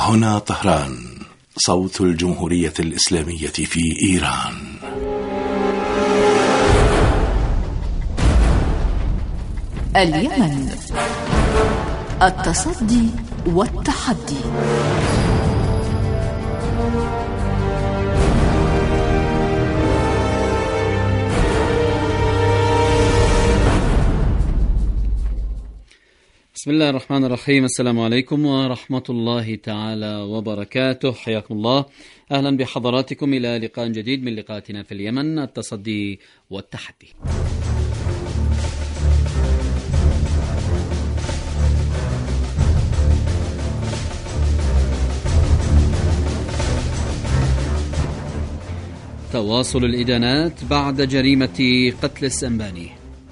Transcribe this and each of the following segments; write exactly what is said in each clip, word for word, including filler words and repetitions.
هنا طهران، صوت الجمهورية الإسلامية في إيران. اليمن، التصدي والتحدي. بسم الله الرحمن الرحيم. السلام عليكم ورحمة الله تعالى وبركاته. حياكم الله، أهلا بحضراتكم إلى لقاء جديد من لقاءاتنا في اليمن، التصدي والتحدي. تواصل الإدانات بعد جريمة قتل السنباني.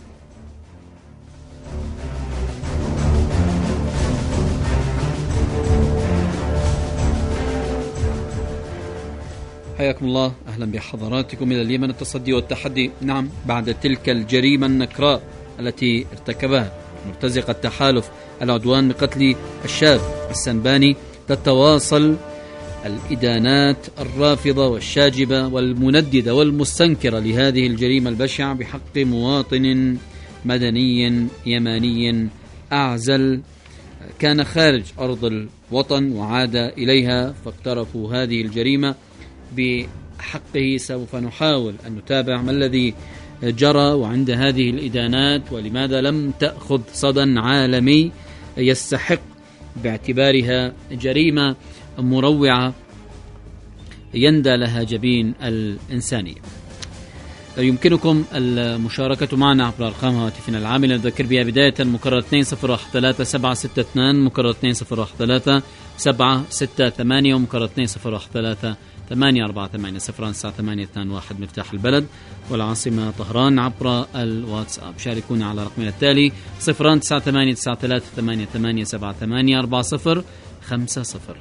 حياكم الله، أهلا بحضراتكم إلى اليمن، التصدي والتحدي. نعم، بعد تلك الجريمة النكراء التي ارتكبها مرتزق التحالف، العدوان بقتل الشاب السنباني، تتواصل الإدانات الرافضة والشاجبة والمنددة والمستنكرة لهذه الجريمة البشعة بحق مواطن مدني يماني أعزل كان خارج أرض الوطن وعاد إليها فاقترفوا هذه الجريمة بحقه. سوف نحاول أن نتابع ما الذي جرى وعند هذه الإدانات، ولماذا لم تأخذ صدى عالمي يستحق باعتبارها جريمة مروعة يندى لها جبين الإنسانية. يمكنكم المشاركة معنا عبر أرقام هواتفنا العاملة، نذكر بها بداية مكرر اثنين صفر واحد ثلاثة سبعة ستة اثنين، مكرر اثنين صفر واحد ثلاثة سبعة ستة ثمانية، ومكرر اثنين صفر واحد ثلاثة ثمانية أربعة ثمانية صفر تسعة ثمانية اثنين واحد مفتاح البلد والعاصمة طهران. عبر الواتساب شاركونا على رقمنا التالي صفر تسعة ثمانية تسعة ثلاثة ثمانية ثمانية سبعة ثمانية أربعة صفر خمسة صفر.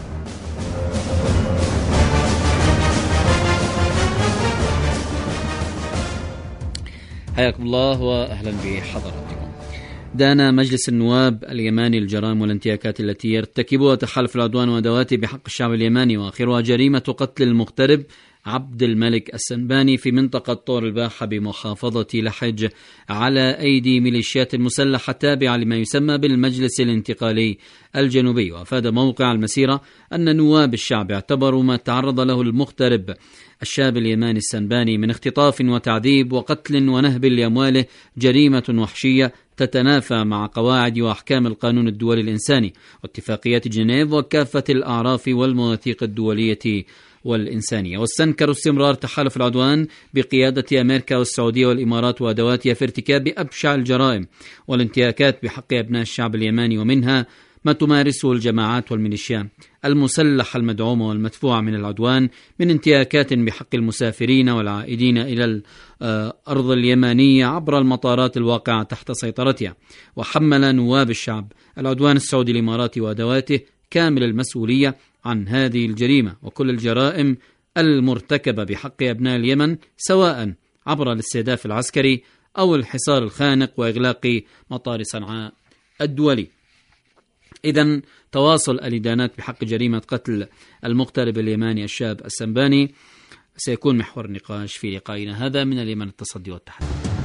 حياكم الله وأهلا بحضراتكم. دان مجلس النواب اليماني الجرائم والانتهاكات التي يرتكبها تحالف العدوان وأدواته بحق الشعب اليماني، وآخرها جريمة قتل المغترب عبد الملك السنباني في منطقة طور الباحة بمحافظة لحج على أيدي ميليشيات مسلحة تابعة لما يسمى بالمجلس الانتقالي الجنوبي. وأفاد موقع المسيرة أن نواب الشعب اعتبروا ما تعرض له المغترب الشاب اليماني السنباني من اختطاف وتعذيب وقتل ونهب لأمواله جريمة وحشية تتنافى مع قواعد وأحكام القانون الدولي الإنساني واتفاقيات جنيف وكافة الأعراف والمواثيق الدولية والإنسانية. واستنكروا استمرار تحالف العدوان بقيادة أمريكا والسعودية والإمارات وأدواتها في ارتكاب أبشع الجرائم والانتهاكات بحق أبناء الشعب اليماني، ومنها ما تمارسه الجماعات والميليشيا المسلحة المدعومة والمدفوعة من العدوان من انتهاكات بحق المسافرين والعائدين إلى الأرض اليمانية عبر المطارات الواقعة تحت سيطرتها. وحمل نواب الشعب العدوان السعودي الإماراتي وأدواته كامل المسؤولية عن هذه الجريمة وكل الجرائم المرتكبة بحق أبناء اليمن، سواء عبر الاستهداف العسكري أو الحصار الخانق وإغلاق مطار صنعاء الدولي. إذن تواصل الإدانات بحق جريمة قتل المغترب اليماني الشاب السنباني سيكون محور النقاش في لقائنا هذا من اليمن، التصدي والتحدي.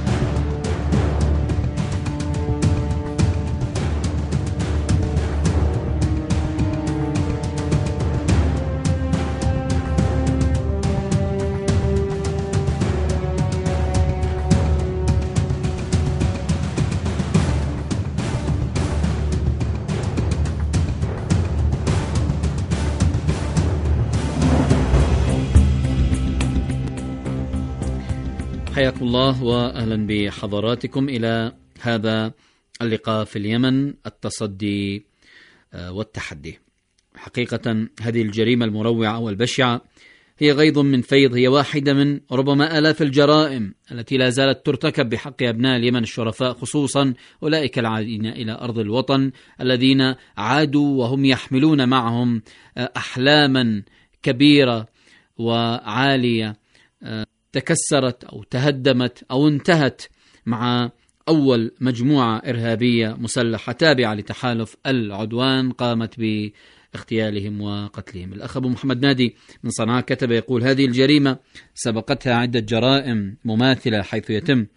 حياكم الله وأهلا بحضراتكم إلى هذا اللقاء في اليمن، التصدي والتحدي. حقيقة هذه الجريمة المروعة والبشعة هي غيض من فيض، هي واحدة من ربما آلاف الجرائم التي لا زالت ترتكب بحق أبناء اليمن الشرفاء، خصوصا أولئك العائدين إلى أرض الوطن الذين عادوا وهم يحملون معهم أحلاما كبيرة وعالية تكسرت أو تهدمت أو انتهت مع أول مجموعة إرهابية مسلحة تابعة لتحالف العدوان قامت اغتيالهم وقتلهم. الأخ أبو محمد نادي من صنعاء كتب يقول: هذه الجريمة سبقتها عدة جرائم مماثلة، حيث يتم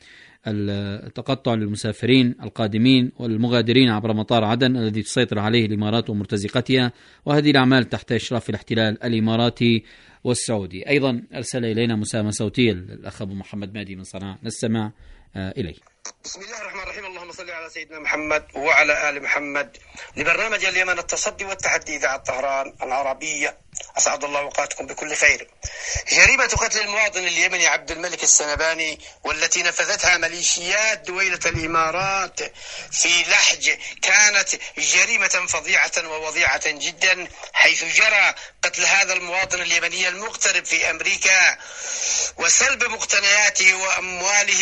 التقطع للمسافرين القادمين والمغادرين عبر مطار عدن الذي تسيطر عليه الإمارات ومرتزقتها، وهذه الأعمال تحت إشراف الاحتلال الإماراتي والسعودي. أيضا أرسل إلينا مساهمة صوتية الأخ أبو محمد نادي من صنعاء، نستمع إليه. بسم الله الرحمن الرحيم. اللهم صل على سيدنا محمد وعلى آل محمد. لبرنامج اليمن التصدي والتحدي إذاعة طهران العربية، أسعد الله أوقاتكم بكل خير. جريمة قتل المواطن اليمني عبد الملك السنباني والتي نفذتها ميليشيات دويلة الإمارات في لحج كانت جريمة فظيعة ووضيعة جدا، حيث جرى قتل هذا المواطن اليمني المغترب في أمريكا وسلب مقتنياته وأمواله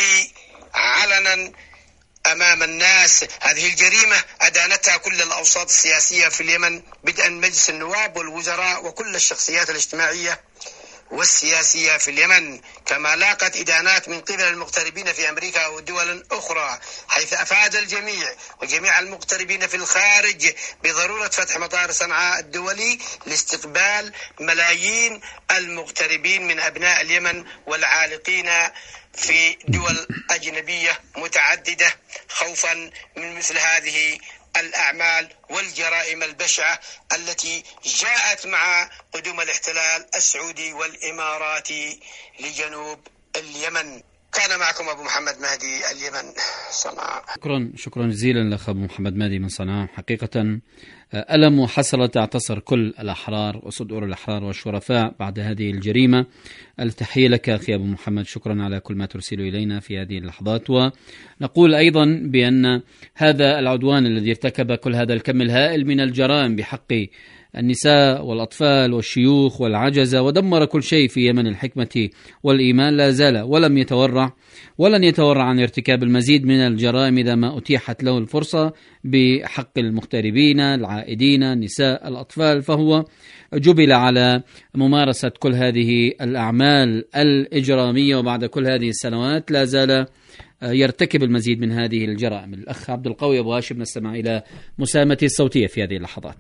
علنا أمام الناس. هذه الجريمة أدانتها كل الأوساط السياسية في اليمن، بدءا من مجلس النواب والوزراء وكل الشخصيات الاجتماعية والسياسية في اليمن، كما لاقت إدانات من قبل المغتربين في أمريكا ودول أخرى، حيث أفاد الجميع وجميع المغتربين في الخارج بضرورة فتح مطار صنعاء الدولي لاستقبال ملايين المغتربين من أبناء اليمن والعالقين في دول أجنبية متعددة، خوفا من مثل هذه الأعمال والجرائم البشعة التي جاءت مع قدوم الاحتلال السعودي والإماراتي لجنوب اليمن. كان معكم أبو محمد مهدي، اليمن، صنعاء. شكرا شكرا جزيلا لأخ أبو محمد مهدي من صنعاء. حقيقة ألم وحسرة تعتصر كل الأحرار وصدور الأحرار والشرفاء بعد هذه الجريمة. التحية لك أخي أبو محمد، شكرا على كل ما ترسل إلينا في هذه اللحظات. ونقول أيضا بأن هذا العدوان الذي ارتكب كل هذا الكم الهائل من الجرائم بحق النساء والأطفال والشيوخ والعجزة ودمر كل شيء في يمن الحكمة والإيمان لا زال ولم يتورع ولن يتورع عن ارتكاب المزيد من الجرائم إذا ما أتيحت له الفرصة بحق المغتربين العائدين النساء الأطفال، فهو جبل على ممارسة كل هذه الأعمال الإجرامية، وبعد كل هذه السنوات لا زال يرتكب المزيد من هذه الجرائم. الأخ عبد القوي أبو هاشم نستمع إلى مساهمته الصوتية في هذه اللحظات.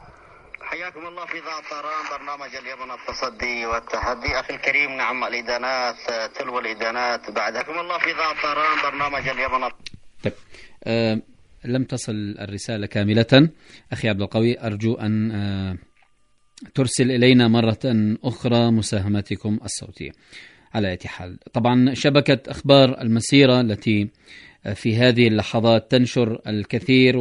حياكم الله في إذاعة طهران، برنامج اليمن التصدي والتحدي. أخي الكريم، نعم الإدانات تلو الإدانات بعدكم الله في إذاعة طهران، برنامج اليمن. طيب أه لم تصل الرسالة كاملة أخي عبد القوي، أرجو أن أه ترسل إلينا مرة أخرى مساهمتكم الصوتية. على أي حال، طبعا شبكة أخبار المسيرة التي في هذه اللحظات تنشر الكثير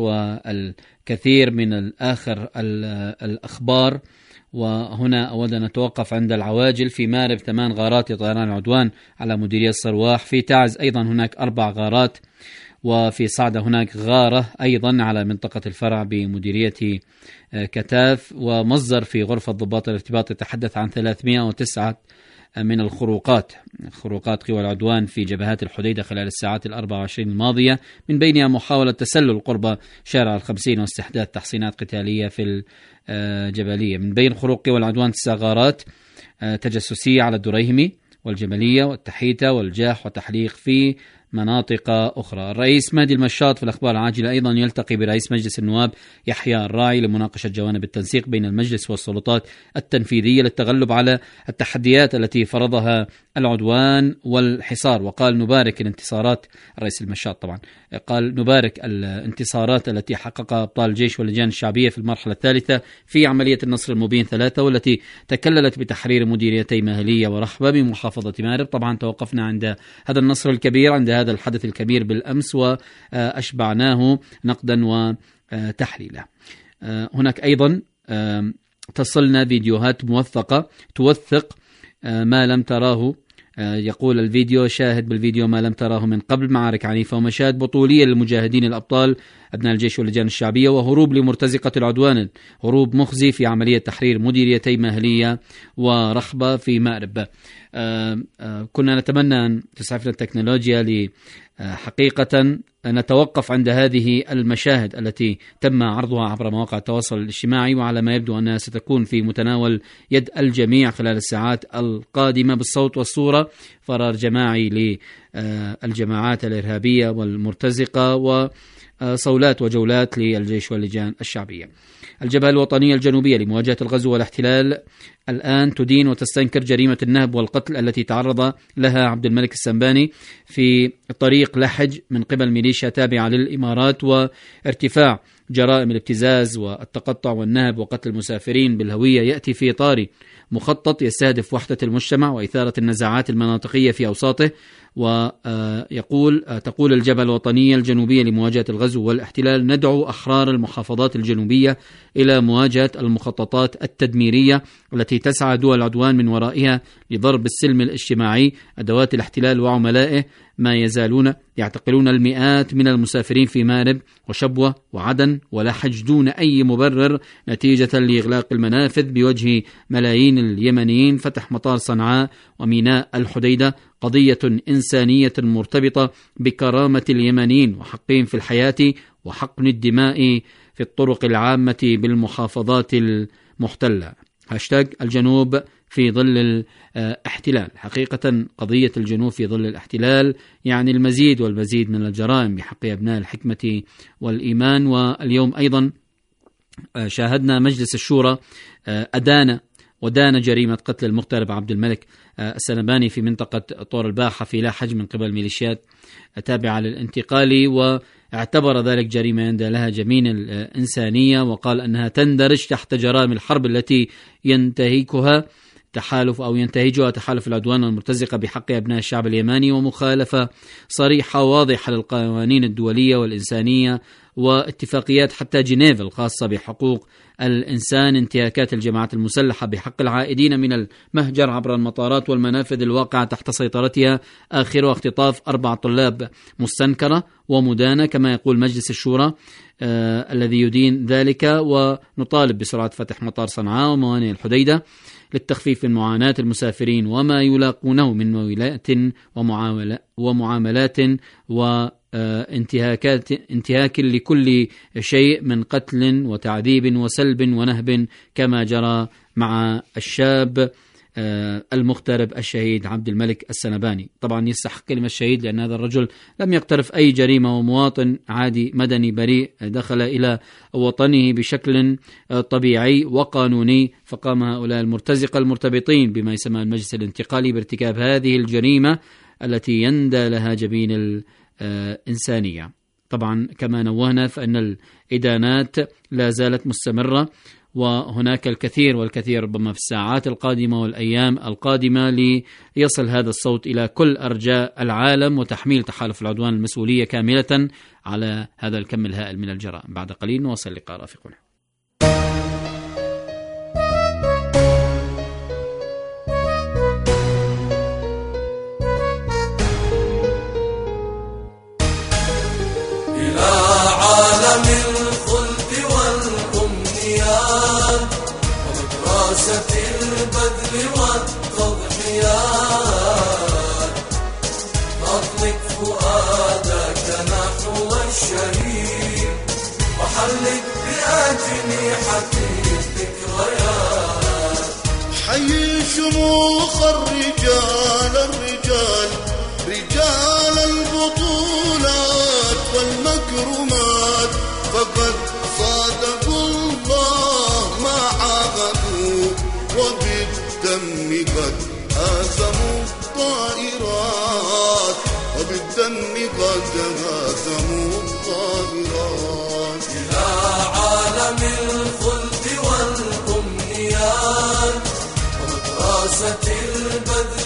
والكثير من الآخر الأخبار، وهنا أود أن نتوقف عند العواجل. في مارب ثمان غارات لطيران العدوان على مديرية الصرواح، في تعز أيضا هناك أربع غارات، وفي صعدة هناك غارة أيضا على منطقة الفرع بمديرية كتاف، ومصدر في غرفة ضباط الارتباط يتحدث عن ثلاثمائة وتسعة من الخروقات خروقات قوى العدوان في جبهات الحديدة خلال الساعات الأربع وعشرين الماضية، من بينها محاولة تسلل قرب شارع الخمسين واستحداث تحصينات قتالية في الجبلية. من بين خروق قوى العدوان تسع غارات تجسسية على الدريهمي والجبلية والتحيتة والجاح وتحليق في مناطق أخرى. الرئيس مهدي المشاط في الأخبار العاجلة أيضا يلتقي برئيس مجلس النواب يحيى الراعي لمناقشة جوانب التنسيق بين المجلس والسلطات التنفيذية للتغلب على التحديات التي فرضها العدوان والحصار. وقال نبارك الانتصارات، الرئيس المشاط طبعا قال نبارك الانتصارات التي حققها أبطال الجيش واللجان الشعبية في المرحلة الثالثة في عملية النصر المبين ثلاثة، والتي تكللت بتحرير مديريتي ماهلية ورحبة بمحافظة مارب. طبعا توقفنا عند هذا النصر الكبير، عند هذا الحدث الكبير بالأمس، وأشبعناه نقدا وتحليلا. هناك أيضا تصلنا فيديوهات موثقة توثق ما لم تراه. يقول الفيديو: شاهد بالفيديو ما لم تراه من قبل، معارك عنيفة ومشاهد بطولية للمجاهدين الأبطال أبناء الجيش واللجان الشعبية، وهروب لمرتزقة العدوان، هروب مخزي في عملية تحرير مديريتي ماهلية ورحبة في مأرب. آآ آآ كنا نتمنى أن تسعفنا التكنولوجيا لحقيقة نتوقف عند هذه المشاهد التي تم عرضها عبر مواقع التواصل الاجتماعي، وعلى ما يبدو أنها ستكون في متناول يد الجميع خلال الساعات القادمة بالصوت والصورة. فرار جماعي للجماعات الإرهابية والمرتزقة، وصولات وجولات للجيش واللجان الشعبية. الجبهة الوطنية الجنوبية لمواجهة الغزو والاحتلال الآن تدين وتستنكر جريمة النهب والقتل التي تعرض لها عبد الملك السنباني في طريق لحج من قبل ميليشيا تابعة للإمارات، وارتفاع جرائم الابتزاز والتقطع والنهب وقتل المسافرين بالهوية يأتي في إطار مخطط يستهدف وحدة المجتمع وإثارة النزاعات المناطقية في أوساطه. ويقول تقول الجبهة الوطنية الجنوبية لمواجهة الغزو والاحتلال: ندعو أحرار المحافظات الجنوبية إلى مواجهة المخططات التدميرية التي تسعى دول العدوان من ورائها لضرب السلم الاجتماعي. أدوات الاحتلال وعملائه ما يزالون يعتقلون المئات من المسافرين في مارب وشبوة وعدن ولحج دون أي مبرر نتيجة لإغلاق المنافذ بوجه ملايين اليمنيين. فتح مطار صنعاء وميناء الحديدة قضية إنسانية مرتبطة بكرامة اليمنيين وحقهم في الحياة وحقن الدماء في الطرق العامة بالمحافظات المحتلة. هاشتاج الجنوب في ظل الاحتلال. حقيقة قضية الجنوب في ظل الاحتلال يعني المزيد والمزيد من الجرائم بحق أبناء الحكمة والإيمان. واليوم أيضا شاهدنا مجلس الشورى أدان ودان جريمة قتل المغترب عبد الملك السنباني في منطقة طور الباحة في لاحج من قبل ميليشيات تابعة للانتقالي، واعتبر ذلك جريمة يندى لها جميع الإنسانية، وقال أنها تندرج تحت جرائم الحرب التي ينتهكها تحالف أو ينتهجها تحالف العدوان المرتزقة بحق أبناء الشعب اليماني، ومخالفة صريحة واضحة للقوانين الدولية والإنسانية واتفاقيات حتى جنيف الخاصة بحقوق الإنسان. انتهاكات الجماعات المسلحة بحق العائدين من المهجر عبر المطارات والمنافذ الواقعة تحت سيطرتها، آخرها اختطاف أربع طلاب مستنكرة ومدانة كما يقول مجلس الشورى آه الذي يدين ذلك. ونطالب بسرعة فتح مطار صنعاء وموانئ الحديدة للتخفيف من معاناة المسافرين وما يلاقونه من مويلات ومعاملات وانتهاكات انتهاك لكل شيء من قتل وتعذيب وسلب ونهب كما جرى مع الشاب المغترب الشهيد عبد الملك السنباني. طبعا يستحق كلمة الشهيد لأن هذا الرجل لم يقترف أي جريمة، ومواطن عادي مدني بريء دخل إلى وطنه بشكل طبيعي وقانوني، فقام هؤلاء المرتزقة المرتبطين بما يسمى المجلس الانتقالي بارتكاب هذه الجريمة التي يندى لها جبين الإنسانية. طبعا كما نوهنا فإن الإدانات لا زالت مستمرة، وهناك الكثير والكثير ربما في الساعات القادمة والأيام القادمة ليصل هذا الصوت إلى كل أرجاء العالم وتحميل تحالف العدوان المسؤولية كاملة على هذا الكم الهائل من الجرائم. بعد قليل نواصل لقاء رافقنا. إلى عالم الخلد والأمنيات ومدرسة البذل والتضحيات، أطلق فؤادك نحو الشهيد وحلق بأجنحة الذكريات. حي شموخ الرجال الرجال رجال البطولات والمكرمات، فقد صادقوا الله ما عاهدوا وبالدم قد هزموا الطائرات وبالدم قد هزموا الطائرات. إلى عالم الخلد والأمنيات ومدرسة البذل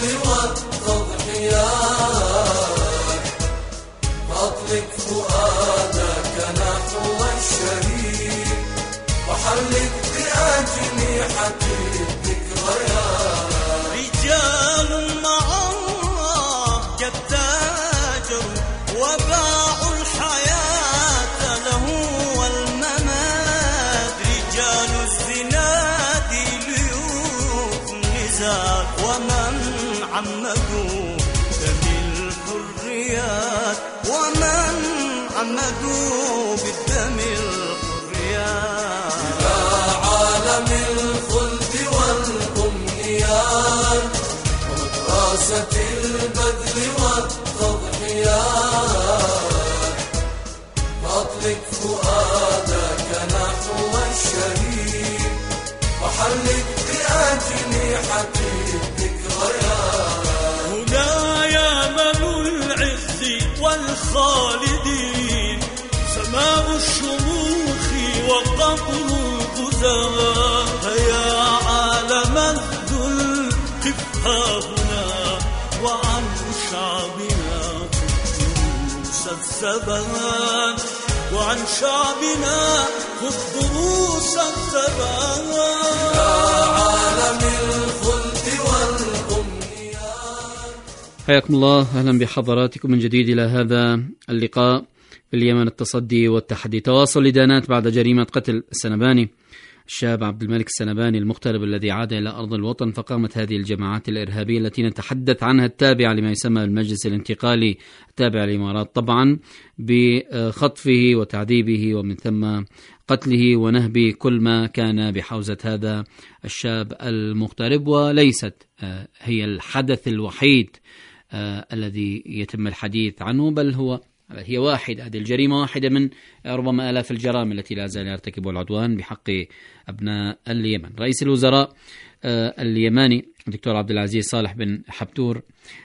والتضحيات، أطلق فؤادك نحو الشهيد وحلق بأجنحة الذكريات. رجال مع الله قد تاجروا وباعوا الحياة له والممات، رجال الزناد ليوث النزال ومن عمدوا دم الحريات ومن عمدوا بالدم الحريات. إلى عالم الخلد والأمنيات ومدرسة البذل والتضحيات، أطلق فؤادك نحو الشهيد حلق بأجنحة الذكريات. هنا يامن العز والخالدين، سماء الشموخ وقبر الغزاة. يا عالم الذل قف هنا، وعن شعبنا دروس الثبات، وعن شعبنا خذ دروس الثبات. يا عالم الخلد والأمنيات. حياكم الله، أهلا بحضراتكم من جديد إلى هذا اللقاء في اليمن التصدي والتحدي. تواصل لدانات بعد جريمة قتل السنباني، الشاب عبد الملك السنباني المغترب الذي عاد إلى أرض الوطن. فقامت هذه الجماعات الإرهابية التي نتحدث عنها التابعة لما يسمى المجلس الانتقالي التابع للإمارات طبعا بخطفه وتعذيبه ومن ثم قتله ونهب كل ما كان بحوزة هذا الشاب المغترب. وليست هي الحدث الوحيد الذي يتم الحديث عنه، بل هو هي واحد هذه الجريمة واحدة من ربما آلاف الجرائم التي لا زال يرتكبها العدوان بحق أبناء اليمن. رئيس الوزراء اليماني الدكتور عبد العزيز صالح بن حبتور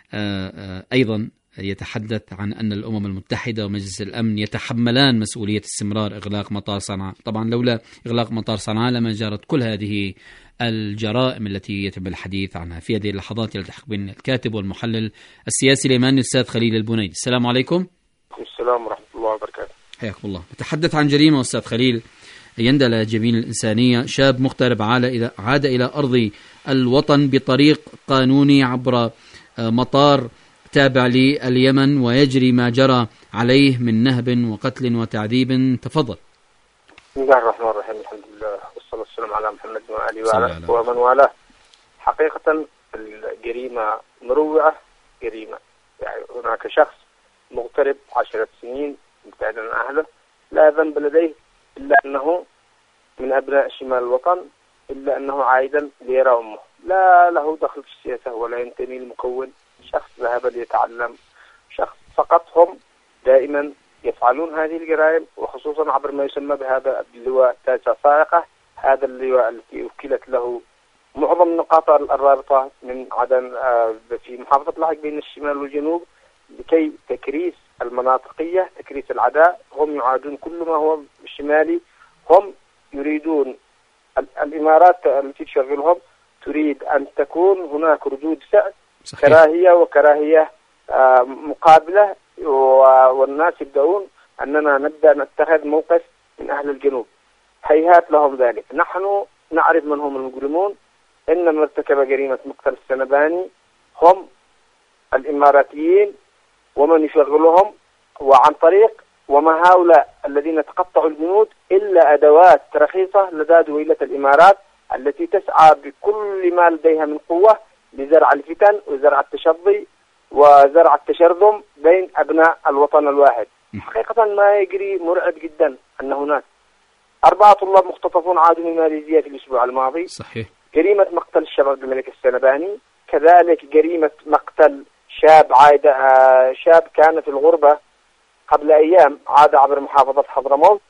أيضا يتحدث عن أن الأمم المتحدة ومجلس الأمن يتحملان مسؤولية استمرار إغلاق مطار صنعاء. طبعا لولا إغلاق مطار صنعاء لما جرت كل هذه الجرائم التي يتم الحديث عنها. في هذه اللحظات يلتحق بنا الكاتب والمحلل السياسي اليماني الأستاذ خليل البنيدي. السلام عليكم. السلام ورحمة الله وبركاته. حياكم الله. نتحدث عن جريمة أستاذ خليل يندل جبين الإنسانية، شاب مغترب عاد إلى عاد إلى أرض الوطن بطريق قانوني عبر مطار تابع لليمن، ويجري ما جرى عليه من نهب وقتل وتعذيب. تفضل. بسم الله الرحمن الرحيم، الحمد لله والصلاة والسلام على محمد وآله وعلى ومن والاه. حقيقة الجريمة مروعة، جريمة يعني هناك شخص مغترب عشرة سنين مبتعدا عن أهله، لا ذنب لديه إلا أنه من أبناء شمال الوطن، إلا أنه عائدا ليرى أمه، لا له دخل في السياسة ولا ينتمي لمكون، شخص ذهب ليتعلم، شخص فقط. هم دائما يفعلون هذه الجرائم، وخصوصا عبر ما يسمى بهذا اللواء التاسع صاعقة، هذا اللواء التي وكلت له معظم النقاط الرابطة من عدن في محافظة لاحق بين الشمال والجنوب، لكي تكريس المناطقية، تكريس العداء. هم يعادون كل ما هو شمالي، هم يريدون الإمارات التي تشغلهم تريد أن تكون هناك ردود فعل كراهية وكراهية مقابلة، والناس يبدأون أننا نبدأ نتخذ موقف من أهل الجنوب. هيهات لهم ذلك. نحن نعرف من هم المجرمون. إن من ارتكب جريمة مقتل السنباني هم الإماراتيين ومن يشغلهم، وعن طريق وما هؤلاء الذين تقطعوا الجنود إلا أدوات رخيصة لدى دويلة الإمارات التي تسعى بكل ما لديها من قوة لزرع الفتن وزرع التشظي وزرع التشرذم بين أبناء الوطن الواحد. حقيقة ما يجري مرعب جدا أن هناك أربعة طلاب مختطفون عادوا من ماليزيا في الأسبوع الماضي. صحيح. جريمة مقتل الشاب عبد الملك السنباني، كذلك جريمة مقتل شاب عايد شاب كان في الغربة قبل أيام عاد عبر محافظة حضرموت.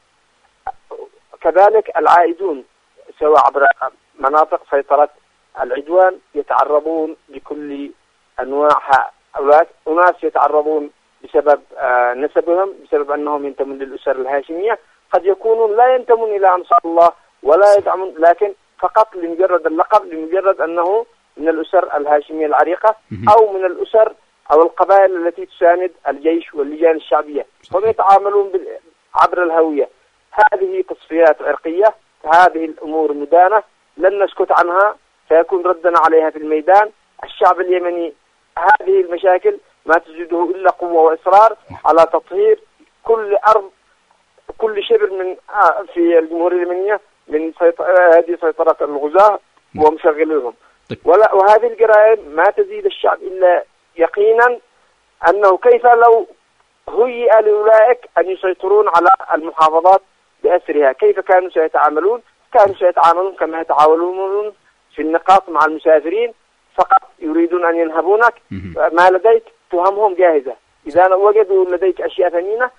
كذلك العائدون سواء عبر مناطق سيطرة العدوان يتعرضون بكل أنواع هؤلاء. أناس يتعرضون بسبب نسبهم، بسبب أنهم ينتمون للأسر الهاشمية، قد يكونون لا ينتمون إلى أنصار الله ولا يدعمون، لكن فقط لمجرد اللقب، لمجرد أنه من الأسر الهاشمية العريقة أو من الأسر أو القبائل التي تساند الجيش واللجان الشعبية. هم يتعاملون عبر الهوية. هذه تصفيات عرقية، هذه الأمور مدانة، لن نسكت عنها، سيكون ردنا عليها في الميدان. الشعب اليمني هذه المشاكل ما تزيده إلا قوة وإصرار على تطهير كل أرض، كل شبر من في الجمهورية اليمنية من هذه سيطرة الغزاة ومشغليهم. وهذه الجرائم ما تزيد الشعب إلا يقينا أنه كيف لو هيئ لأولئك أن يسيطرون على المحافظات بأسرها، كيف كانوا سيتعاملون؟ كانوا سيتعاملون كما يتعاملون في النقاط مع المسافرين، فقط يريدون أن ينهبونك ما لديك، تهمهم جاهزة. إذا وجدوا لديك أشياء ثمينة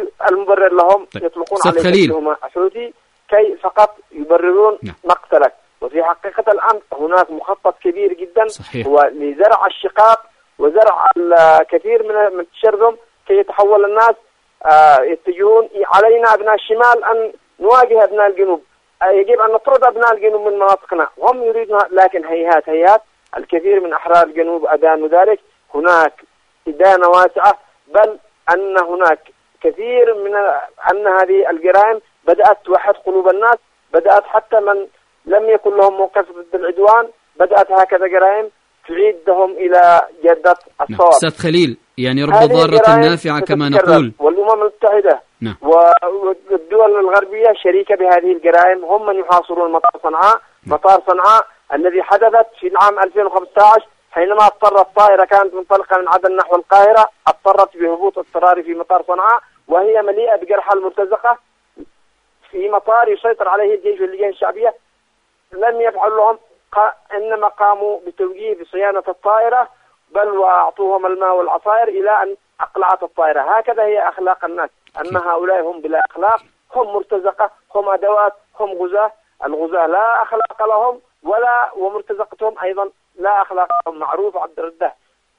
المبرر لهم يطلقون عليك تهمة حوثي كي فقط يبررون مقتلك. وفي حقيقة الأمر هناك مخطط كبير جدا صحيح. هو لزرع الشقاق وزرع الكثير من التشرذم كي يتحول الناس يتجهون علينا أبناء الشمال أن نواجه أبناء الجنوب. يجب أن نطرد أبناء الجنوب من مناطقنا، هم يريدون، لكن هيهات هيهات الكثير من أحرار الجنوب أدانوا ذلك. هناك إدانة واسعة، بل أن هناك كثير من أن هذه الجرائم بدأت توحد قلوب الناس، بدأت حتى من لم يكن لهم موقف ضد العدوان بدأت هكذا جرائم تعيدهم إلى جدة الصواب. أستاذ خليل، يعني رب ضارة نافعة كما نقول. والأمم المتحدة نعم. والدول الغربية شريكة بهذه الجرائم، هم من يحاصرون مطار صنعاء. مطار صنعاء الذي حدثت في العام ألفين وخمسة عشر حينما اضطرت طائرة كانت منطلقة من عدن نحو القاهرة، اضطرت بهبوط اضطراري في مطار صنعاء وهي مليئة بجرحى المرتزقة في مطار يسيطر عليه الجيش واللجان الشعبية. لم يفعلوا لهم قا... إنما قاموا بتوجيه بصيانة الطائرة، بل وأعطوهم الماء والعصائر إلى أن أقلعت الطائرة. هكذا هي أخلاق الناس. أما هؤلاء هم بلا أخلاق، هم مرتزقة، هم أدوات، هم غزاة. الغزاة لا أخلاق لهم ولا ومرتزقتهم أيضا لا أخلاق لهم. معروف عبد الرده.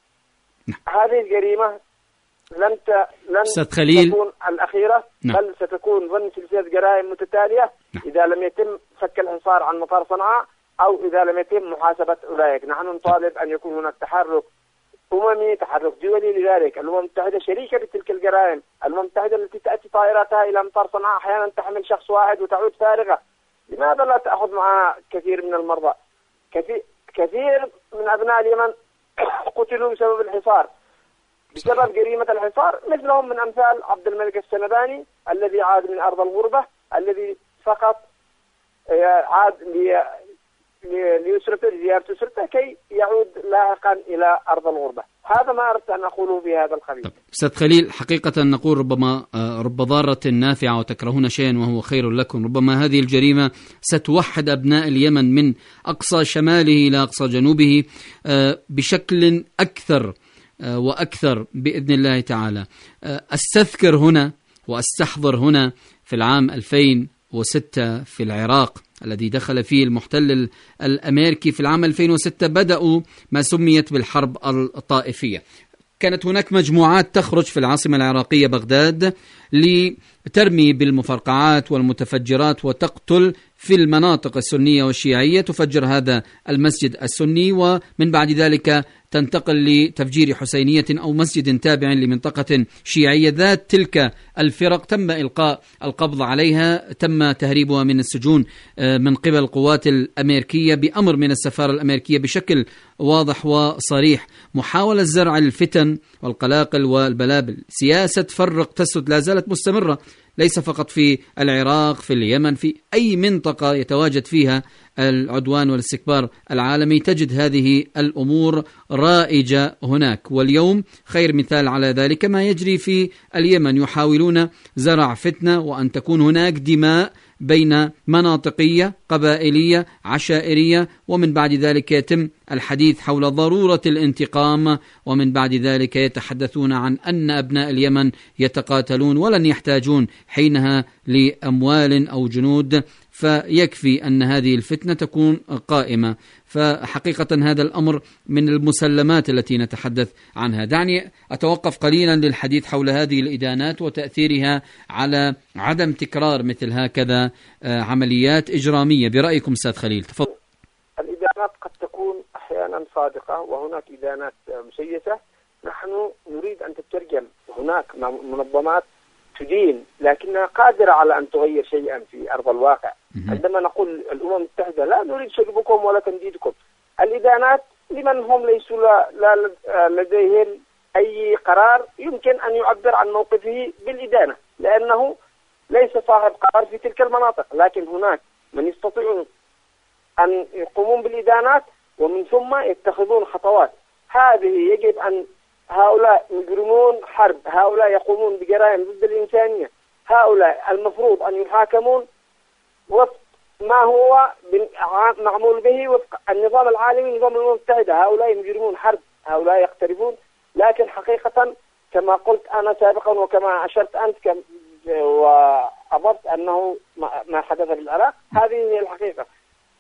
هذه الجريمة لن ت... لن تكون الأخيرة، نعم. بل ستكون ضمن سلسلة جرائم متتالية، نعم. إذا لم يتم فك الحصار عن مطار صنعاء أو إذا لم يتم محاسبة أولئك. نحن نطالب أن يكون هناك تحرك أممي، تحرك دولي. لذلك الأمم المتحدة شريكة بتلك الجرائم. الأمم المتحدة التي تأتي طائراتها إلى مطار صنعاء أحيانا تحمل شخص واحد وتعود فارغة. لماذا لا تأخذ معها كثير من المرضى؟ كثير, كثير من أبناء اليمن قتلوا بسبب الحصار، بسبب جريمة الحصار، مثلهم من أمثال عبد الملك السنداني الذي عاد من أرض الغربة، الذي فقط عاد ليسرته لزيارة أسرته كي يعود لاحقا إلى أرض الغربة. هذا ما أردت أن أقوله في هذا الخبير. أستاذ خليل، حقيقة نقول ربما رب ضارة نافعة وتكرهون شيئا وهو خير لكم. ربما هذه الجريمة ستوحد أبناء اليمن من أقصى شماله إلى أقصى جنوبه بشكل أكثر وأكثر بإذن الله تعالى. أستذكر هنا وأستحضر هنا في العام ألفين وستة في العراق الذي دخل فيه المحتل الأمريكي في العام ألفين وستة، بدأوا ما سميت بالحرب الطائفية. كانت هناك مجموعات تخرج في العاصمة العراقية بغداد لترمي بالمفرقعات والمتفجرات وتقتل في المناطق السنية والشيعية، تفجر هذا المسجد السني ومن بعد ذلك تنتقل لتفجير حسينية أو مسجد تابع لمنطقة شيعية. ذات تلك الفرق تم إلقاء القبض عليها، تم تهريبها من السجون من قبل القوات الأمريكية بأمر من السفارة الأمريكية بشكل واضح وصريح. محاولة زرع الفتن والقلاقل والبلابل، سياسة فرق تسد لا زالت مستمرة، ليس فقط في العراق، في اليمن، في أي منطقة يتواجد فيها العدوان والاستكبار العالمي تجد هذه الأمور رائجة هناك. واليوم خير مثال على ذلك ما يجري في اليمن، يحاولون زرع فتنة وأن تكون هناك دماء بين مناطقية قبائلية عشائرية، ومن بعد ذلك يتم الحديث حول ضرورة الانتقام، ومن بعد ذلك يتحدثون عن أن أبناء اليمن يتقاتلون ولن يحتاجون حينها لأموال أو جنود، فيكفي أن هذه الفتنة تكون قائمة. فحقيقة هذا الأمر من المسلمات التي نتحدث عنها. دعني أتوقف قليلا للحديث حول هذه الإدانات وتأثيرها على عدم تكرار مثل هكذا عمليات إجرامية. برأيكم أستاذ خليل، تفضل. الإدانات قد تكون أحيانا صادقة وهناك إدانات مسيسة. نحن نريد أن تترجم. هناك منظمات تدين لكنها قادرة على أن تغير شيئا في أرض الواقع. عندما نقول الأمم المتحدة لا نريد شغبكم ولا تنديدكم، الإدانات لمن هم ليسوا لا, لا لديهم أي قرار يمكن أن يعبر عن موقفه بالإدانة، لأنه ليس صاحب قرار في تلك المناطق. لكن هناك من يستطيعون أن يقومون بالإدانات ومن ثم يتخذون خطوات. هذه يجب أن هؤلاء مجرمون حرب، هؤلاء يقومون بجرائم ضد الإنسانية، هؤلاء المفروض أن يحاكمون وفق ما هو معمول به وفق النظام العالمي، نظام الأمم المتحدة. هؤلاء مجرمون حرب، هؤلاء يقتربون. لكن حقيقة كما قلت أنا سابقا وكما أشرت أنت وأضفت أنه ما حدث في العراق، هذه هي الحقيقة.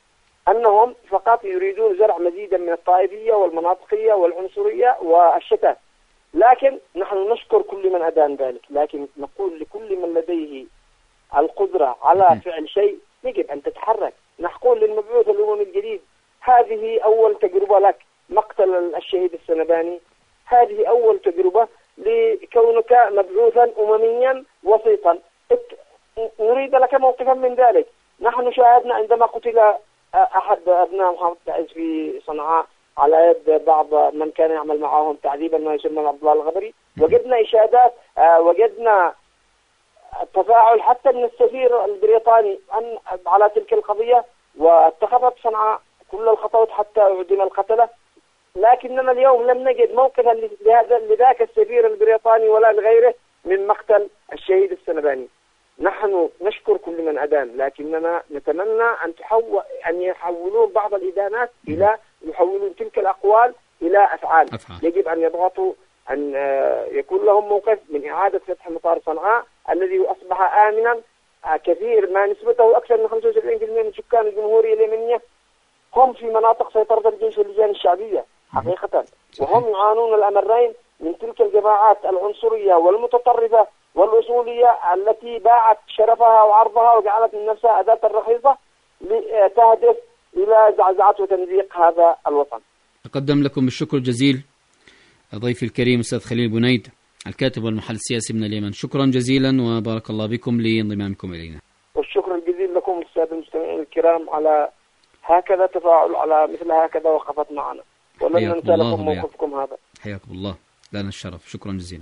أنهم فقط يريدون زرع مزيدا من الطائفية والمناطقية والعنصرية والشتات. لكن نحن نشكر كل من أدان ذلك، لكن نقول لكل من لديه القدرة على فعل شيء يجب أن تتحرك. نقول للمبعوث الأممي الجديد هذه أول تجربة لك، مقتل الشهيد السنباني هذه أول تجربة لكونك مبعوثا أمميا وسيطا، نريد لك موقفا من ذلك. نحن شاهدنا عندما قتل أحد أبناء محافظة تعز في صنعاء على يد بعض من كان يعمل معهم تعذيبا ما يسمى عبد الله الغبري، وجدنا إشادات، وجدنا تفاعل حتى من السفير البريطاني على تلك القضية، واتخذت صنعاء كل الخطوات حتى أعدم القتلة. لكننا اليوم لم نجد موقفا لهذا لذاك السفير البريطاني ولا لغيره من مقتل الشهيد السنباني. نحن نشكر كل من أدان، لكننا نتمنى أن تحول أن يحولون بعض الإدانات إلى يحولون تلك الأقوال إلى أفعال. أفعال. يجب أن يضغطوا أن يكون لهم موقف من إعادة فتح مطار صنعاء الذي أصبح آمنا كثير، ما نسبته أكثر من خمسة وسبعين بالمئة من سكان الجمهورية اليمنية هم في مناطق سيطرة الجيش واللجان الشعبية حقيقة، وهم يعانون الأمرين من تلك الجماعات العنصرية والمتطرفة والأصولية التي باعت شرفها وعرضها وجعلت من نفسها أداة رخيصة لتهدف إلى زعزعة وتمزيق هذا الوطن. أقدم لكم بالشكر الجزيل ضيفي الكريم أستاذ خليل بنيد، الكاتب والمحلل السياسي من اليمن. شكرا جزيلا وبارك الله بكم لانضمامكم إلينا. والشكر الجزيل لكم السادة المستمعين الكرام على هكذا تفاعل، على مثل هكذا وقفت معنا، ولن ننسى لكم موقفكم هذا. حياكم الله، لنا الشرف. شكرا جزيلا.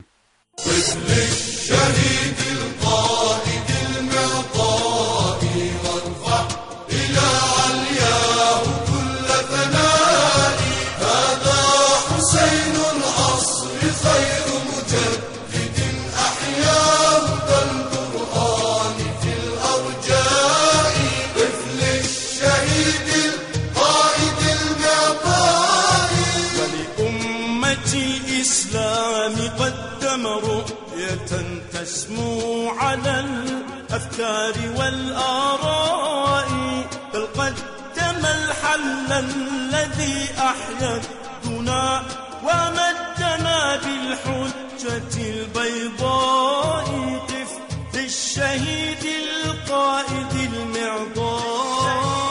للشهيد القائد المعطاء وارفع إلى علياه كل ثناء، هذا حسين العصر خير مجدد أحياه ذا القرآن في الأرجاء، طفل الشهيد القائد المعطاء. ولأمة الإسلام قدم رؤية تسمو على الأفكار والآراء، بل قدم الحل الذي أحيا الدنا ومدنا بالحجة البيضاء، طفل الشهيد القائد المعطاء.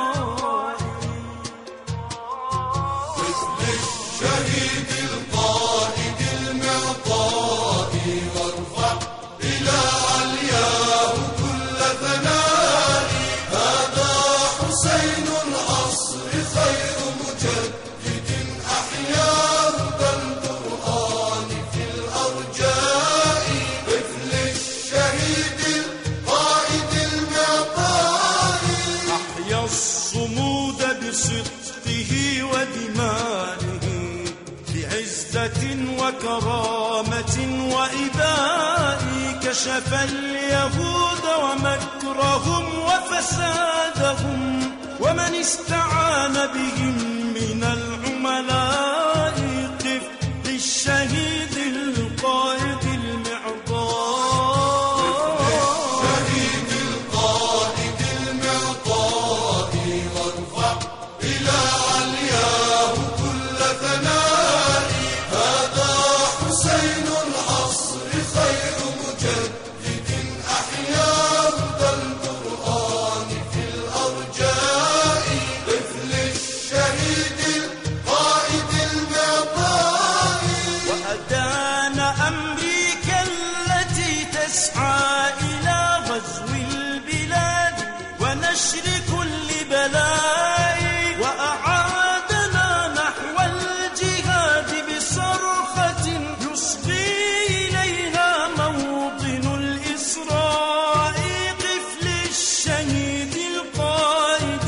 طفل الشهيد القائد المعطاء وارفع إلى علياه كل ثناء، هذا حسين العصر خير مجدد أحياه ذا القرآن في الأرجاء، طفل الشهيد القائد المعطاء. أحيا الصمود بصدقه ودمائه، بعزة وكرامة وإباء، كشف اليهود ومكرهم وفسادهم، ومن استعان بهم من العملاء، طفل الشهيد القائد المعطاء. الشهيد القائد المعطاء وارفع إلى علياه كل ثناء، هذا حسين العصر خير مجدد أحياه ذا القرآن في الأرجاء، طفل الشهيد القائد المعطاء. وأدان أمريكا التي تسعى إلى غزو البلاد ونشر كل بلاء، وأعادنا نحو الجهاد بصرخة يصغي إليها موطن الإسراء، طفل الشهيد القائد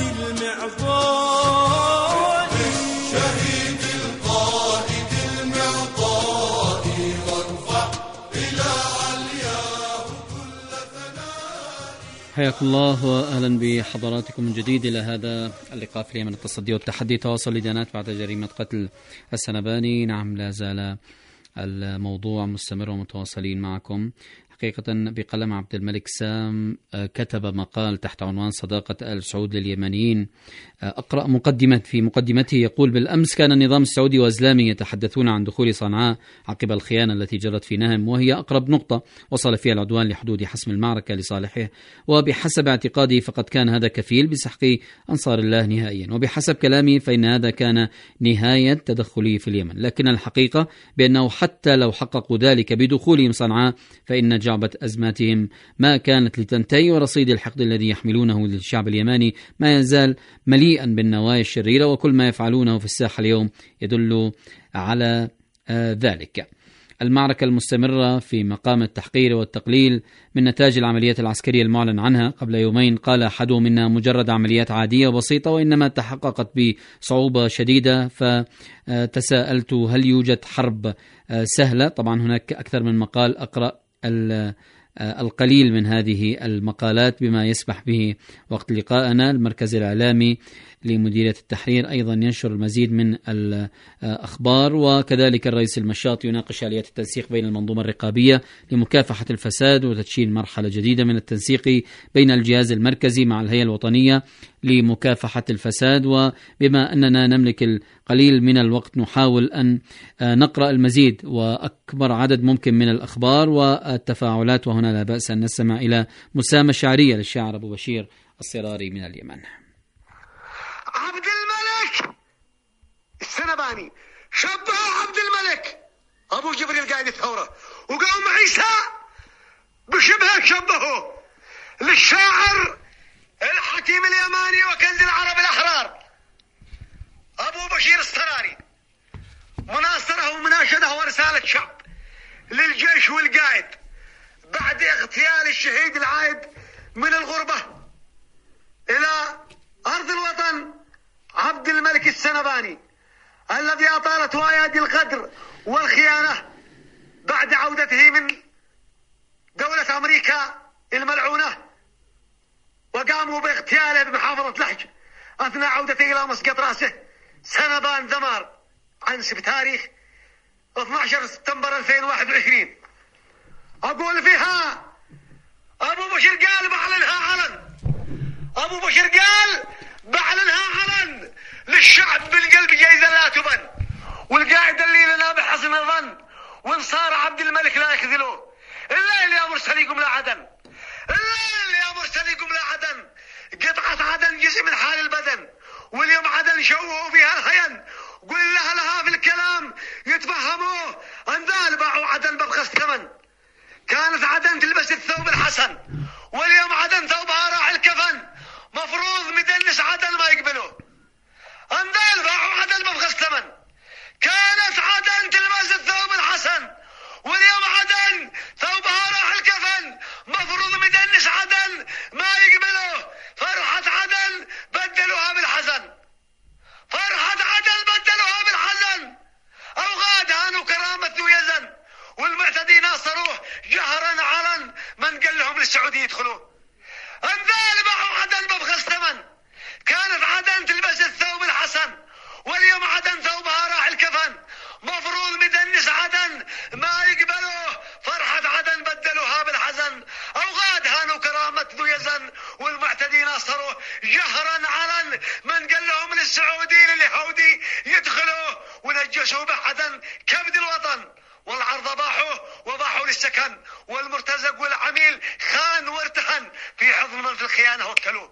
المعطاء. الشهيد القائد المعطاء وارفع إلى علياه كل ثناء. حياكم الله وأهلا بحضراتكم من جديد إلى هذا اللقاء في اليمن التصدي والتحدي. تواصل الإدانات بعد جريمة قتل السنباني. نعم، لا زال الموضوع مستمر ومتواصلين معكم. حقيقة بقلم عبد الملك سام كتب مقال تحت عنوان صداقة آل سعود لليمنيين. أقرأ مقدمة في مقدمته يقول: بالأمس كان النظام السعودي وأزلامي يتحدثون عن دخول صنعاء عقب الخيانة التي جرت في نهم، وهي أقرب نقطة وصل فيها العدوان لحدود حسم المعركة لصالحه، وبحسب اعتقادي فقد كان هذا كفيل بسحق أنصار الله نهائيا، وبحسب كلامي فإن هذا كان نهاية تدخله في اليمن. لكن الحقيقة بأنه حتى لو حققوا ذلك بدخولهم صنعاء فإن جعبة أزماتهم ما كانت لتنتهي، ورصيد الحقد الذي يحملونه للشعب اليماني ما يزال مليئا بالنوايا الشريرة، وكل ما يفعلونه في الساحة اليوم يدل على آه ذلك. المعركة المستمرة في مقام التحقير والتقليل من نتاج العمليات العسكرية المعلن عنها قبل يومين، قال أحدهم إنها مجرد عمليات عادية وبسيطة، وإنما تحققت بصعوبة شديدة. فتساءلت هل يوجد حرب سهلة؟ طبعا هناك أكثر من مقال، أقرأ القليل من هذه المقالات بما يسمح به وقت لقائنا. المركز الإعلامي لمديرية التحرير أيضا ينشر المزيد من الأخبار، وكذلك الرئيس المشاط يناقش آليات التنسيق بين المنظومة الرقابية لمكافحة الفساد وتدشين مرحلة جديدة من التنسيق بين الجهاز المركزي مع الهيئة الوطنية لمكافحة الفساد. وبما أننا نملك القليل من الوقت نحاول أن نقرأ المزيد وأكبر عدد ممكن من الأخبار والتفاعلات، وهنا لا بأس أن نستمع إلى مسامة شعرية للشاعر أبو بشير الصراري من اليمن. عبد الملك السنباني شبه عبد الملك أبو جبريل قائد الثورة، وقوم عيسى بشبهه شبهه للشاعر الحكيم اليماني وكنز العرب الأحرار أبو بشير الصراري، مناصرة ومناشدة ورسالة شعب للجيش والقائد بعد اغتيال الشهيد العائد من الغربة إلى أرض الوطن عبد الملك السنباني الذي أطالت أيادي الغدر والخيانة بعد عودته من دولة أمريكا الملعونة، وقاموا باغتياله بمحافظة لحج أثناء عودته إلى مسقط راسه سنبان ذمار عنس بتاريخ اثني عشر سبتمبر ألفين وواحد وعشرين. أقول فيها أبو بشير قال بعلنها علن، أبو بشير قال بعلنها علن للشعب بالقلب جايزة لا تبن، والقائد اللي لنا بحسن الظن وانصار عبد الملك لا يخذلوه. الليل يا مرسليكم لا عدن، الليل يا مرسليكم لا عدن، قطعة عدن جزء من حال البدن، واليوم عدن شوهوا فيها الهين، قل لها لها في الكلام يتفهموه أن ذال باعوا عدن ببخس ثمن. كانت عدن تلبس الثوب الحسن، واليوم عدن ثوبها راح الكفن، مفروض مدنس عدن ما يقبلوه. أن ذال باعوا عدن ببخس ثمن، كانت عدن تلبس الثوب الحسن، واليوم عدن ثوبها راح الكفن، مفروض مدنس عدن ما يقبلوه. فرحة عدن بدلوها بالحزن، فرحة عدن بدلوها بالحزن، أوغاد هانوا كرامة ويزن، والمعتدي ناصروه جهرا علن من قال لهم للسعودية يدخلوه. أنذال باعوا عدن ببخس ثمن، كانت عدن تلبس الثوب الحسن، واليوم عدن ثوبها راح الكفن، مفروض مدنس عدن ما يقبلوه. فرحة عدن بدلوها بالحزن، أوغاد هانوا كرامة ذو يزن، والمعتدي ناصروه جهرا علن من قال لهم للسعودي لليهودي يدخلوه، ونجسوا بعدن كبد الوطن، والعرض باحوه وباحوا للسكن، والمرتزق والعميل خان وارتهن في حضن من في الخيانة وكلوه،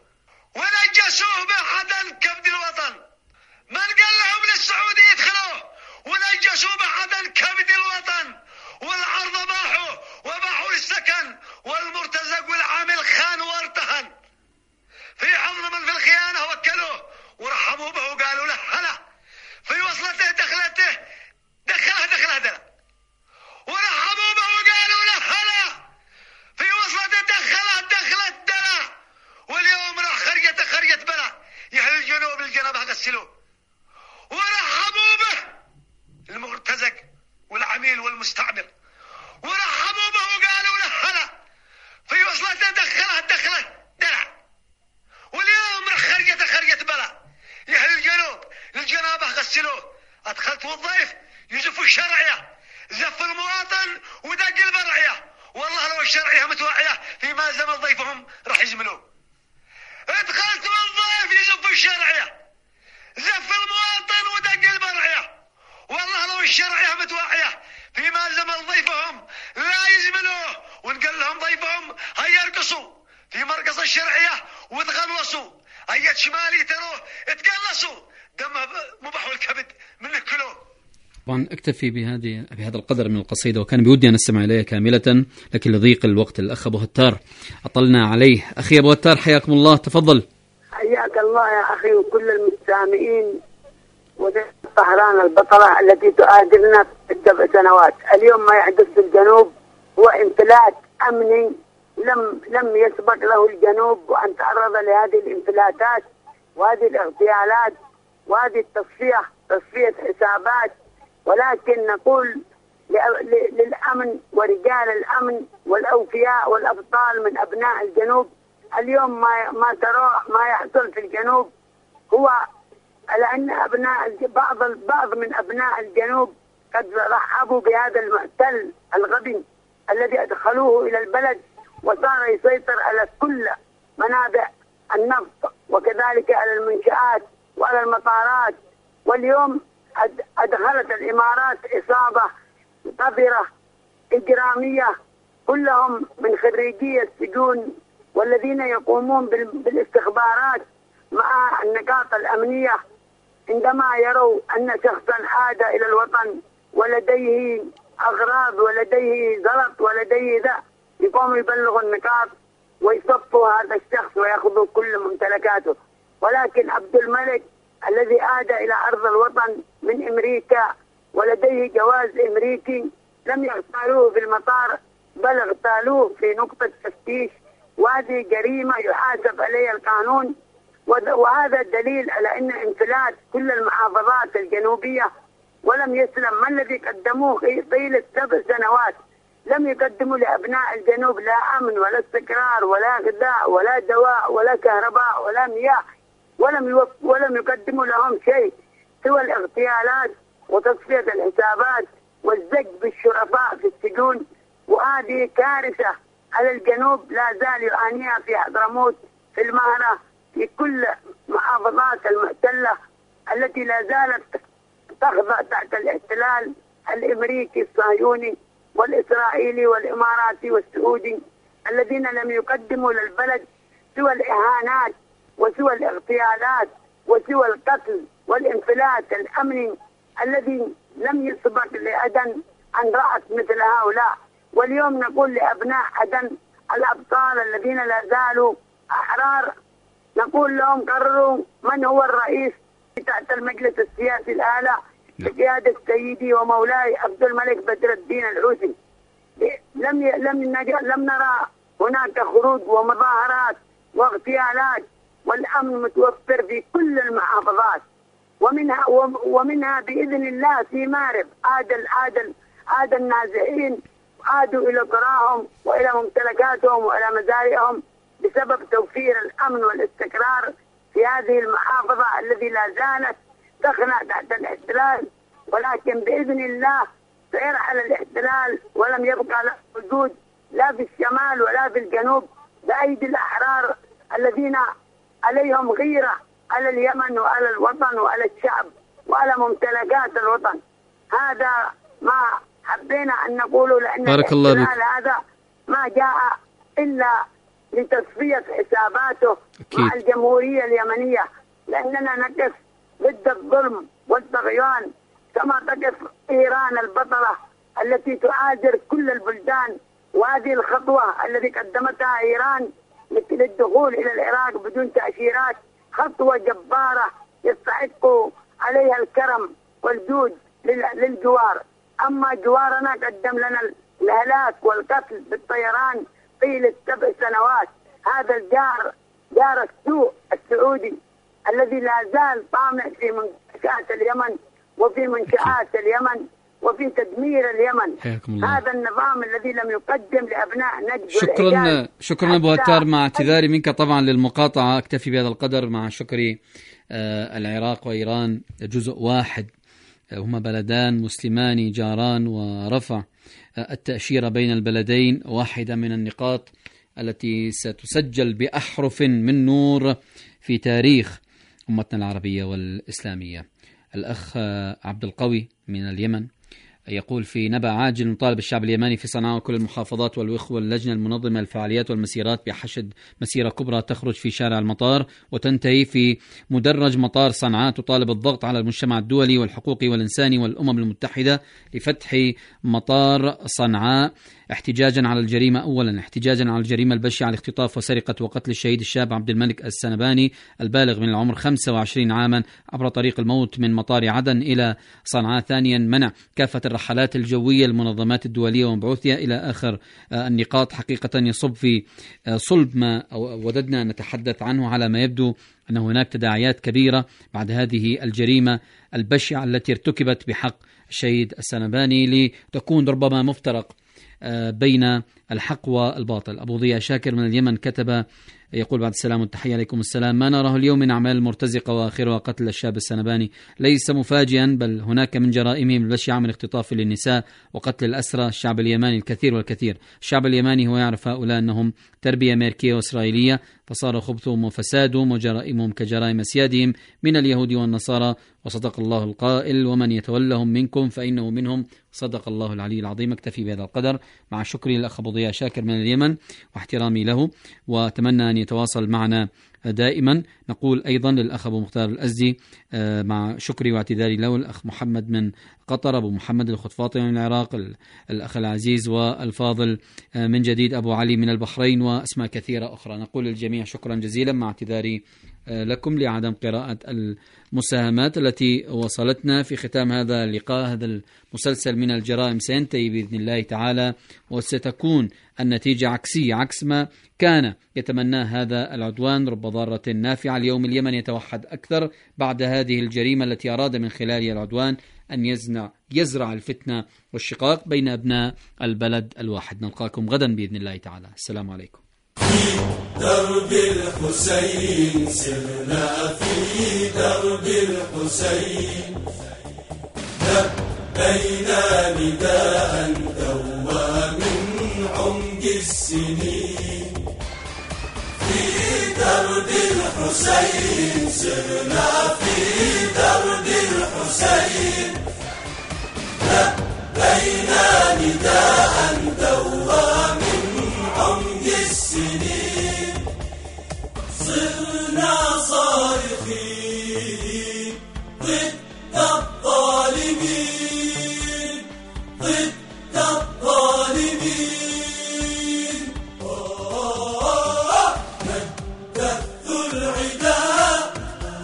ونجسوه بعدن كبد الوطن من قال لهم للسعودي يدخلوه، ونجسوا بعدن كبد الوطن، والعرض باحوه وباحوا للسكن، والمرتزق والعامل خان وارتهن في حضن من في الخيانة وكلوه، ورحبوا به وقالوا له هلا في وصلته دخلته دخله دخله دلا، ورحبوا به وقالوا له هلا في وصلته دخله دخله دلا، واليوم راح خريته خرية بلا، يهل الجنوب الجنب غسلوه، ورحبوا به المرتزق والعميل والمستعمر، ورحبوا به وقالوا له هلا في وصلته دخله دخله دلع، واليوم راح خريته خرية بلا، يهل الجنوب الجنابه غسلوه. أدخلت والضيف يزف الشرعية، زف المواطن ودق البرعية، والله لو الشرعية متوعية في ما زمن ضيفهم راح يزملوه. ادخلت والضيف يزف الشرعية، زف المواطن ودق البرعية. والله لو الشرعية متوعية في ما زمن ضيفهم لا يزملوه، ونقول لهم ضيفهم هيا ارقصوا في مرقص الشرعية وتغلصوا، هيا شمالي تروه اتقلصوا، دمه مبح والكبد من كلوه. طبعا اكتفي بهذه بهذا القدر من القصيدة، وكان بودي أن نستمع إليها كاملة لكن لضيق الوقت الأخ أبو هتار أطلنا عليه. أخي أبو هتار حياكم الله، تفضل. حياك الله يا أخي وكل المستمعين. وزارة طهران البطلة التي تؤازرنا في سبع سنوات. اليوم ما يحدث في الجنوب هو انفلات أمني لم لم يسبق له الجنوب، وأن تعرض لهذه الانفلاتات وهذه الاغتيالات وهذه التصفية تصفية حسابات. ولكن نقول للأمن ورجال الأمن والأوفياء والأبطال من أبناء الجنوب، اليوم ما ما ترى ما يحصل في الجنوب هو على أن أبناء بعض البعض من أبناء الجنوب قد رحبوا بهذا المعتل الغبي الذي أدخلوه إلى البلد، وصار يسيطر على كل منابع النفط وكذلك على المنشآت وعلى المطارات. واليوم أدخلت الإمارات إصابة قذرة إجرامية كلهم من خريجي السجون والذين يقومون بالاستخبارات مع النقاط الأمنية، عندما يروا أن شخصا عاد إلى الوطن ولديه أغراض ولديه زلط ولديه ذا، يقوموا يبلغوا النقاط ويصفوا هذا الشخص ويأخذوا كل ممتلكاته. ولكن عبد الملك الذي عاد إلى أرض الوطن من أمريكا ولديه جواز أمريكي لم يغتالوه في المطار بل اغتالوه في نقطة تفتيش، وهذه جريمة يحاسب عليها القانون. وهذا دليل على أن انفلات كل المحافظات الجنوبية ولم يسلم. ما الذي قدموه طيلة سبع سنوات؟ لم يقدموا لأبناء الجنوب لا أمن ولا استقرار ولا غذاء ولا دواء ولا كهرباء ولا مياه، ولم ولم يقدموا لهم شيء سوى الاغتيالات وتصفية الحسابات والزج بالشرفاء في السجون. وهذه كارثة على الجنوب لا زال يعانيها في حضرموت، في المهرة، في كل محافظات المحتلة التي لا زالت تخضع تحت الاحتلال الامريكي الصهيوني والاسرائيلي والاماراتي والسعودي، الذين لم يقدموا للبلد سوى الاهانات وسوى الاغتيالات وسوى القتل والانفلات الامني الذي لم يسبق لعدن ان رأت مثل هؤلاء. واليوم نقول لابناء عدن الابطال الذين لا زالوا احرار، نقول لهم قرروا من هو الرئيس تحت المجلس السياسي الأعلى بقيادة سيدي ومولاي عبد الملك بدر الدين الحوثي. لم ي... لم نج... لم نرى هناك خروج ومظاهرات واغتيالات، والأمن متوفر في كل المحافظات، ومنها ومنها بإذن الله في مارب عاد عاد عاد النازحين عادوا إلى قراهم وإلى ممتلكاتهم وإلى مزارعهم بسبب توفير الأمن والاستقرار في هذه المحافظة التي لا زالت تخنع تحت الاحتلال. ولكن بإذن الله سيرحل الاحتلال ولم يبقى له وجود لا في الشمال ولا في الجنوب بأيدي الأحرار الذين عليهم غيرة على اليمن وعلى الوطن وعلى الشعب وعلى ممتلكات الوطن. هذا ما حبينا أن نقوله، لأن بارك الله بك. هذا ما جاء إلا لتصفية حساباته أكيد مع الجمهورية اليمنية، لأننا نقف ضد الظلم والطغيان كما تقف إيران البطلة التي تعادر كل البلدان. وهذه الخطوة التي قدمتها إيران للدخول إلى العراق بدون تأشيرات خطوة جبارة يستحق عليها الكرم والجود للجوار. أما جوارنا قدم لنا الهلاك والقتل بالطيران طيلة سبع سنوات. هذا الجار جار السوء السعودي الذي لا زال طامع في منشآت اليمن وفي منشآت اليمن وفي تدمير اليمن. هذا النظام الذي لم يقدم لأبناء نجد. شكرا شكرا أبو هتار، مع اعتذاري منك طبعا للمقاطعة، أكتفي بهذا القدر مع شكري. آه العراق وإيران جزء واحد هما بلدان مسلمان جاران، ورفع التأشيرة بين البلدين واحدة من النقاط التي ستسجل بأحرف من نور في تاريخ أمتنا العربية والإسلامية. الأخ عبد القوي من اليمن يقول في نبأ عاجل نطالب الشعب اليماني في صنعاء وكل المحافظات والإخوة واللجنة المنظمة الفعاليات والمسيرات بحشد مسيرة كبرى تخرج في شارع المطار وتنتهي في مدرج مطار صنعاء، تطالب الضغط على المجتمع الدولي والحقوقي والإنساني والأمم المتحدة لفتح مطار صنعاء احتجاجا على الجريمة أولا احتجاجا على الجريمة البشعة لاختطاف وسرقة وقتل الشهيد الشاب عبد الملك السنباني البالغ من العمر خمسة وعشرين عاما عبر طريق الموت من مطار عدن إلى صنعاء. ثانيا منع كافة الرحلات الجوية المنظمات الدولية ومبعوثها إلى آخر النقاط. حقيقة يصب في صلب ما وددنا نتحدث عنه، على ما يبدو أن هناك تداعيات كبيرة بعد هذه الجريمة البشعة التي ارتكبت بحق الشهيد السنباني لتكون ربما مفترق بين الحق والباطل. أبو ضياء شاكر من اليمن كتب يقول بعد السلام والتحية عليكم السلام: ما نراه اليوم من أعمال مرتزقة وآخرها قتل الشاب السنباني ليس مفاجئا، بل هناك من جرائمهم البشعة من اختطاف للنساء وقتل الأسرى الشعب اليماني الكثير والكثير. الشعب اليماني هو يعرف هؤلاء أنهم تربية أمريكية وإسرائيلية، فصار خبثهم وفسادهم وجرائمهم كجرائم أسيادهم من اليهود والنصارى، وصدق الله القائل: ومن يتولهم منكم فإنه منهم. صدق الله العلي العظيم. اكتفي بهذا القدر مع شكري للأخ أبو ضياء شاكر من اليمن واحترامي له، وأتمنى أن يتواصل معنا دائما. نقول أيضا للأخ أبو مختار الأزدي مع شكري واعتذاري له، الأخ محمد من قطر، أبو محمد الخطفاطي من العراق، الأخ العزيز والفاضل من جديد أبو علي من البحرين، وأسماء كثيرة أخرى. نقول للجميع شكرا جزيلا مع اعتذاري لكم لعدم قراءة المساهمات التي وصلتنا في ختام هذا اللقاء. هذا المسلسل من الجرائم سينتهي بإذن الله تعالى، وستكون النتيجة عكسية عكس ما كان يتمناه هذا العدوان. رب ضارة نافعة. اليوم اليمن يتوحد أكثر بعد هذه الجريمة التي أراد من خلالها العدوان أن يزرع, يزرع الفتنة والشقاق بين أبناء البلد الواحد. نلقاكم غدا بإذن الله تعالى. السلام عليكم. درب الحسين سرنا في درب الحسين، لبينا نداء دوى من عمق السنين. في درب الحسين سرنا في درب الحسين، لبينا نداء دوى من عمق السنين. صرنا صارخين ضد الظالمين، ضد الظالمين. مددت العداء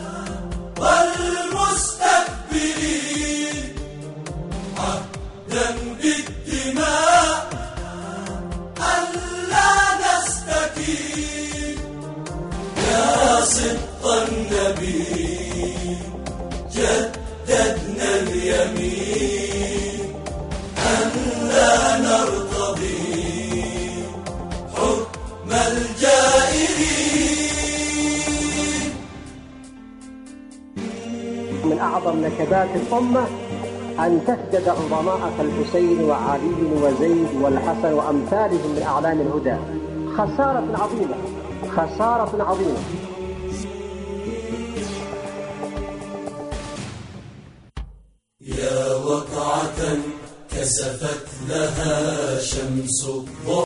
والمستكبرين، عهدا بالدماء ألا نستكين. يا صدق النبي جددنا اليمين أن لا نرتضي حكم الجائرين. من أعظم نكبات الأمة أن تسجد عظماء كالحسين وعلي وزيد والحسن وأمثالهم من أعلام الهدى. خسارة عظيمة، خسارة عظيمة. يا وقعة كسفت لها شمس الضحى.